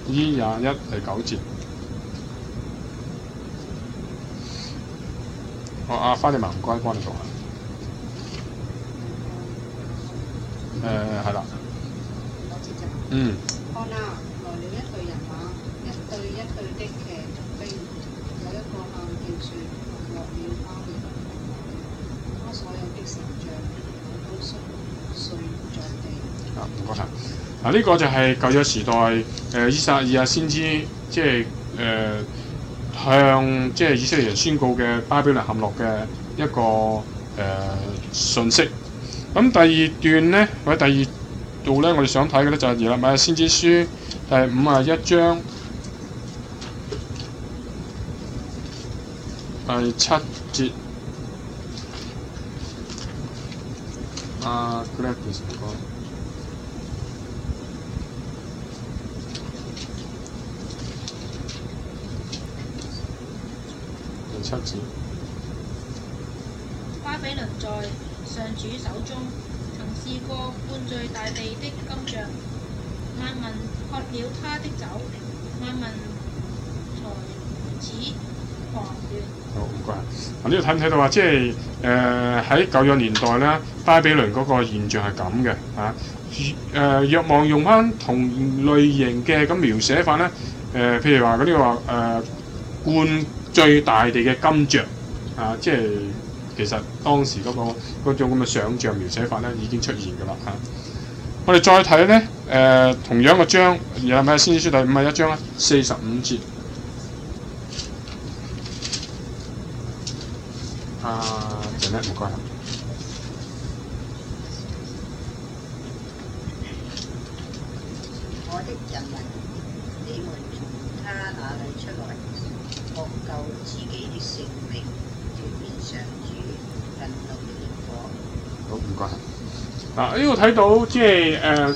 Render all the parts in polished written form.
E21第9節。阿花地文唔該幫你做下。係啦。嗯。 看啊，來了一隊人馬，一隊一隊的騎兵，有一個喊叫說：落了巴比倫，他所有的神像都摔在地。 唔該晒。呢個就係舊約時代伊撒意亞先知即係向即係以色列人宣告嘅巴比倫陷落嘅一個訊息。咁第二段咧，或者第二度咧，我哋想睇嘅咧就係耶利米先知書第51章第7節。Gladys 唔該。第7節。 巴比倫在上主手中曾試過灌醉大地的金像，萬民喝了他的酒，萬民才如此狂亂。 好唔該。呢度睇唔睇到話，即係喺舊約年代咧，巴比倫嗰個現象係咁嘅嚇。若望用翻同類型嘅咁描寫法咧，譬如話嗰啲話灌醉大地嘅金像即係其實當時嗰種咁嘅想像描寫法咧已經出現㗎啦嚇。我哋再睇咧同樣嘅章，耶利米先知書第51章啦，45節。陣咧唔該。 我的人民，你們從他那裏出來，獲救自己的性命，脫免上主憤怒的烈火。 好唔該。呢度睇到即係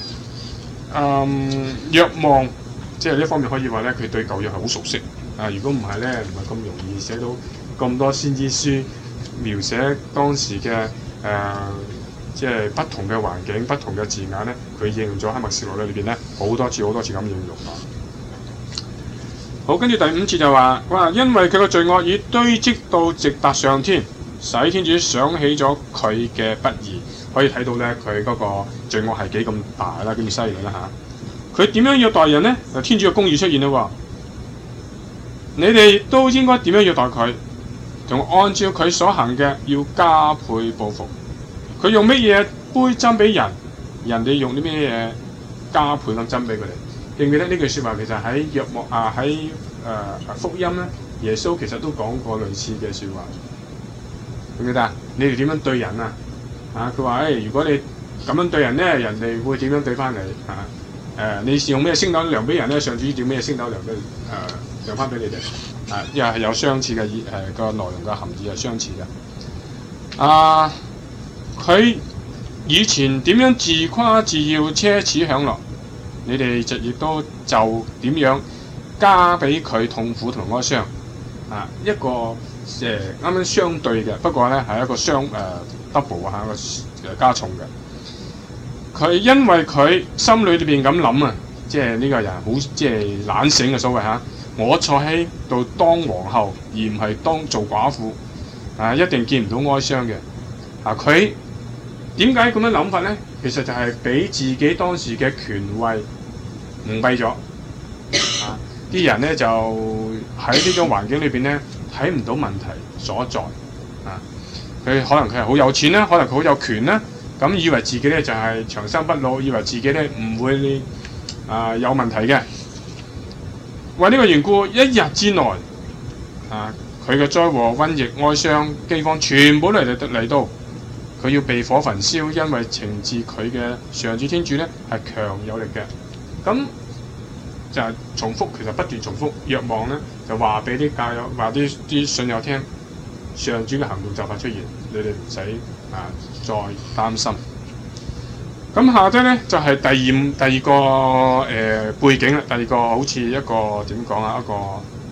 若望，即係呢方面可以話咧，佢對舊約係好熟悉。如果唔係咧，唔係咁容易寫到咁多先知書。描寫當時嘅即係不同嘅環境、不同嘅字眼咧，佢應用咗喺默示錄裏邊咧好多次咁應用啊。好，跟住第5節就話：因為佢嘅罪惡已堆積到直達上天，使天主想起咗佢嘅不義。可以睇到咧，佢嗰個罪惡係幾咁大啦，幾咁犀利啦嚇。佢點樣虐待人咧？天主嘅公義出現啦喎，你哋都應該點樣虐待佢？仲按照佢所行嘅，要加倍報復。佢用乜嘢杯斟俾人，人哋用啲咩嘢加倍咁斟俾佢哋。記唔記得呢句説話？其實喺若望喺福音咧，耶穌其實都講過類似嘅説話。記唔記得啊？你哋點樣對人啊？佢話如果你咁樣對人咧，人哋會點樣對翻你你用咩升斗量俾人咧？上主要咩升斗量俾量翻俾你哋？又係有相似嘅個內容嘅含義係相似嘅。佢以前點樣自誇自耀、奢侈享樂，你哋亦都就點樣加俾佢痛苦同哀傷。一個啱啱相對嘅，不過咧係一個double 一個加重嘅。佢因為佢心裏邊咁諗即係呢個人好即係懶醒嘅所謂我坐喺度當皇后，而唔係當做寡婦，一定見唔到哀傷嘅。佢點解咁樣諗法咧？其實就係俾自己當時嘅權位蒙蔽咗。啲人咧就喺呢種環境裏邊咧睇唔到問題所在。佢可能佢係好有錢啦，可能佢好有權啦，咁以為自己咧就係長生不老，以為自己咧唔會有問題嘅。為呢個緣故，一日之內，佢嘅災禍、瘟疫、哀傷、饑荒，全部都嚟到，佢要被火焚燒，因為懲治佢嘅上主天主咧係強有力嘅。咁就係重複，其實不斷重複。若望咧就話俾啲教友、話啲信友聽，上主嘅行動就快出現，你哋唔使再擔心。咁下低咧就係第二個背景啦，第二個好似一個點講一個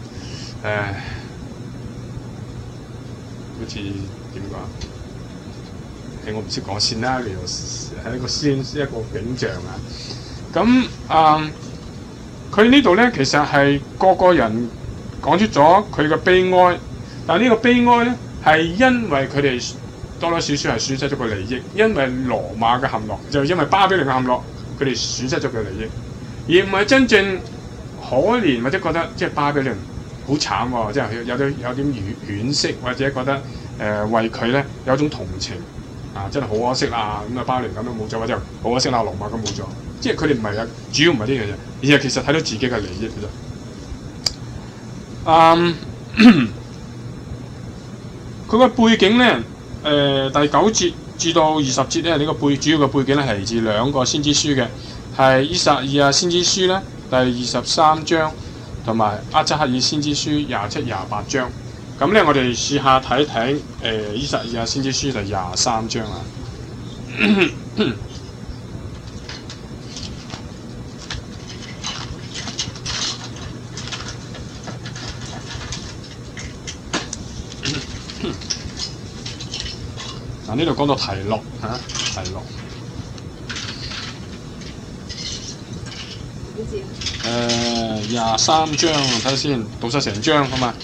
好似點講我唔識講scenario，係一個景象咁佢呢度咧其實係個個人講出咗佢嘅悲哀，但係呢個悲哀咧係因為佢哋多多少少係損失咗個利益，因為羅馬嘅陷落，就因為巴比倫嘅陷落，佢哋損失咗佢利益，而唔係真正可憐或者覺得即係巴比倫好慘喎，即係有啲惋惜或者覺得為佢咧有一種同情啊，真係好可惜啦，咁啊巴比倫咁都冇咗，或者好可惜啦，羅馬咁冇咗，即係佢哋唔係啊，主要唔係呢樣嘢，而係其實睇到自己嘅利益嘅啫。佢個背景咧，第9節至到20節咧，呢個主要嘅背景咧係嚟自兩個先知書嘅，係以撒意亞先知書咧第23章，同埋阿扎克爾先知書27、28章。咁咧，我哋試下睇睇以撒意亞先知書第23章啊。嗱，呢度講到提洛嚇，提洛。23章睇下先，讀晒成章好嘛？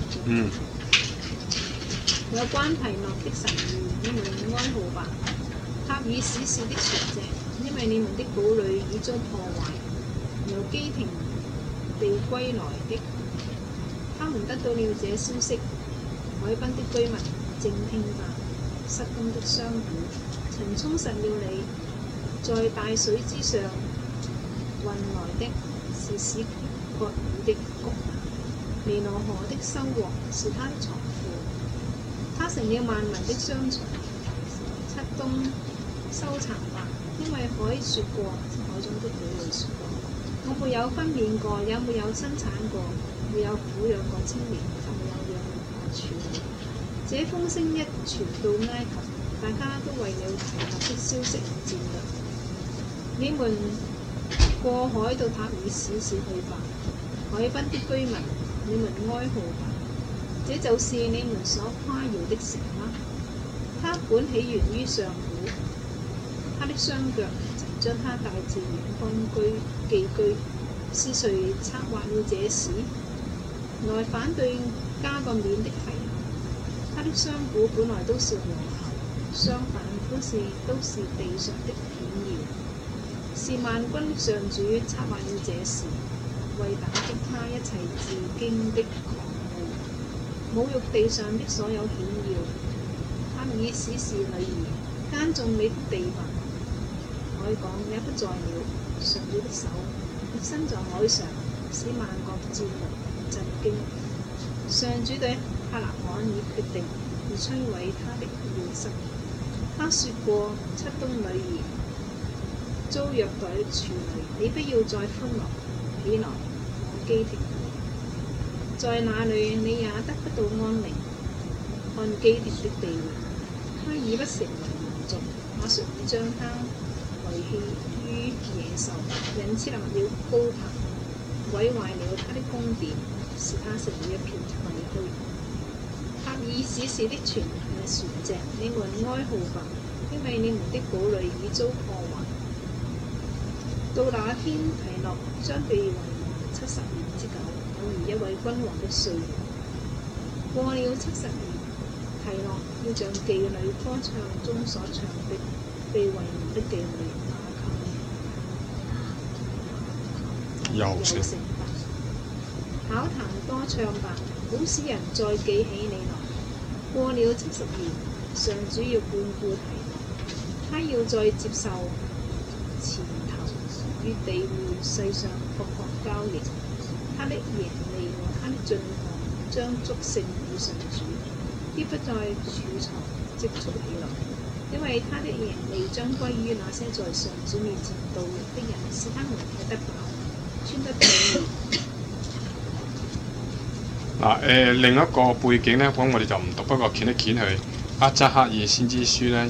有關提諾的神諭，你們哀號吧！塔爾史士的船隻，因為你們的堡壘已遭破壞，由基廷地歸來的，他們得到了這消息。海濱的居民靜聽吧！失根的商戶，曾充實了你，在大水之上運來的是史葛爾的谷物，尼羅河的收穫是他的財富，他成了萬民的商場。漆冬收藏吧，因為海說過，海中的堡壘說過，我沒有分娩過，也沒有生產過，沒有撫養過青年，就沒有養育過處女。這風聲一傳到埃及，大家都為了提納的消息而戰慄。你們過海到塔爾史士去吧，海濱的居民，你們哀號吧，這就是你們所誇耀的城嗎？它本起源於上古，他的雙腳曾將他帶至遠方寄居，是誰策劃了這事？來反對加個冕的提諾，他的商賈本來都是王侯，相反都是地上的顯耀，是萬軍的上主策劃了這事，為打擊他一切自矜的狂傲，侮辱地上的所有顯耀。塔爾史士女兒，耕種你的地民，海港也不在了，上主的手亦伸在海上，使萬國戰慄震驚。上主對克納罕已決定要摧毀他的要塞。他說過：漆冬女兒遭虐待的處女，你不要再歡樂，起來往基廷去，在那裡你也得不到安寧。看基廷的地面，他已不成為民族，馬上會將他遺棄於野獸，人設立了高壇，毀壞了他的宮殿，使他成了一片廢墟。塔爾史士的船隻，你們哀號吧，因為你們的堡壘已遭破壞。到那天，提諾將被遺忘70年之久，有如一位君王的歲月。過了70年，提諾要像妓女歌唱中所唱的，被遺忘的妓女又成吧。考壇歌唱吧，好使人再記起你來。過了70年，上主要眷顧提諾，他要再接受前頭與地戶世上各國交易，他的盈利和他的進項將祝聖與上主，必不再儲藏積蓄起來，因為他的盈利將歸於那些在上主面前度日的人，使他們吃得飽，穿得美妙。 另一個背景咧，咁我哋就唔讀，不過掀一掀去阿扎克爾先知書咧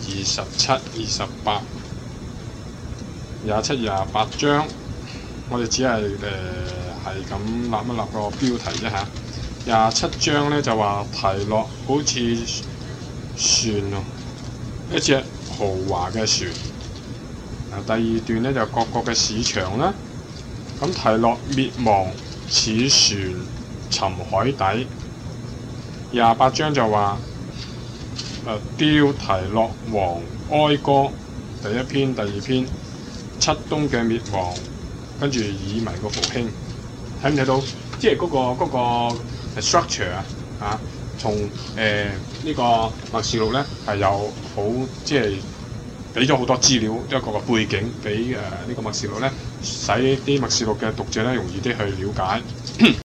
27、28、27、28章，我哋只係咁立一立個標題啫嚇。27章咧就話提諾好似船喎，一隻豪華嘅船。第二段咧就各國嘅市場啦。咁咁提洛滅亡似船沉海底。28章就話雕提洛王哀歌第一篇、第二篇，漆冬嘅滅亡，跟住以米個復興，睇唔睇到？即係嗰個 structure 啊，從呢個默示錄咧係有好即係俾咗好多資料一個背景俾呢個默示錄咧，使啲默示錄嘅讀者咧容易啲去了解。